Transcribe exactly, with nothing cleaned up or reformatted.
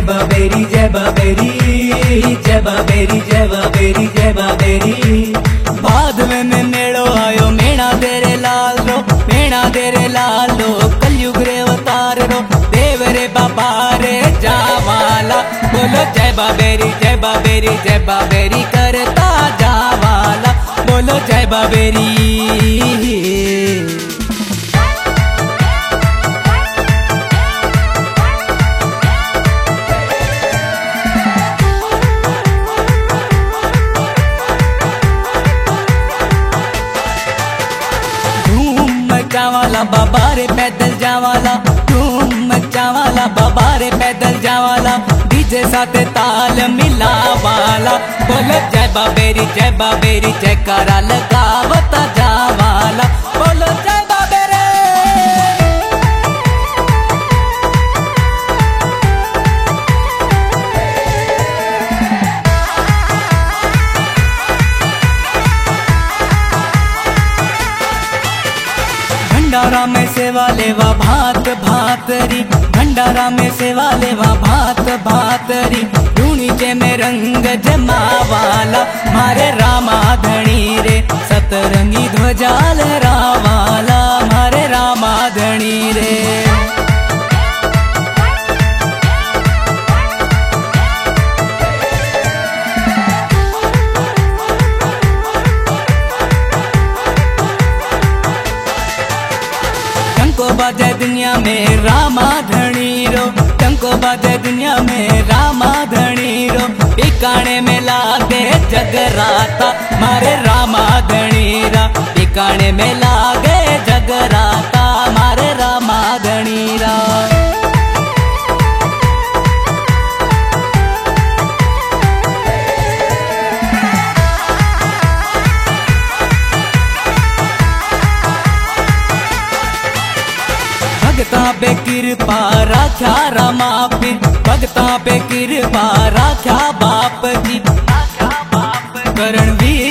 बाबेरी जय बाबेरी जय बाबेरी जय बाबेरी जय बाबेरी। बाद में मैं मेड़ो आयो मेणा तेरे लाल रो मेणा तेरे लाल रो कलयुग रे अवतार रो देव रे बाबा रे जावाला। बोलो जय बाबेरी जय बाबेरी जय बाबेरी करता जावाला। बोलो जय बाबेरी। जावाला बाबा रे पैदल जावाला धूम मचावाला बाबा रे पैदल जावाला डीजे साथ ताल मिलावाला। बोलो जय बाबेरी जय बाबेरी जयकारा लगावता जावाला। बोलो जय बाबेरी। भंडारा में सेवा लेवा भात भातरी भंडारा में सेवा लेवा भात भातरी ढूंढीचे में रंग जमावाला। मारे रामा धणी रे सतरंगी ध्वजाल रावाला मारे रामा धणी रे। टंको बाजे दुनिया में रामा धणी रो टंको बाजे दुनिया में रामा धणी रो बिकाने में लागे जगराता मारे रामा धणी रा बिकाने में लागे जगराता मारे रामा धणी रा। भगता पे कृपा राख्या रामा पीर भगता पे कृपा राख्या बाप जी करण वीर